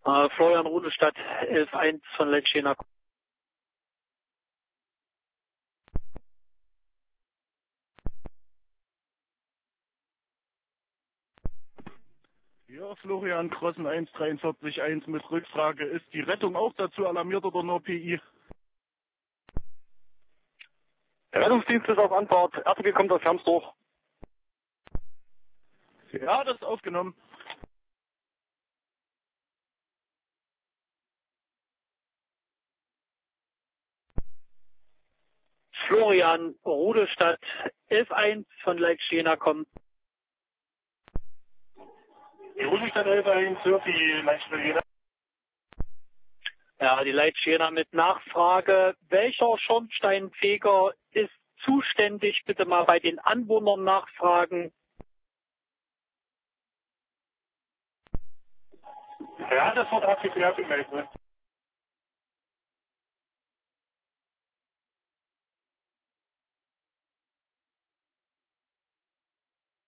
Florian Rudelstadt, 11-1 von Leitschena. Ja, Florian Krossen 143-1 mit Rückfrage. Ist die Rettung auch dazu alarmiert oder nur PI? Der Rettungsdienst ist auf Antwort. RTW kommt aus Hermsdorf. Ja, das ist aufgenommen. Florian Rudelstadt, 11-1 von Leitschena kommt. Die Rudelstadt 11-1 hört die Leitstelle. Ja, die Leitschena mit Nachfrage. Welcher Schornsteinfeger ist zuständig? Bitte mal bei den Anwohnern nachfragen. Ja, das wird abgeklärt im Melden.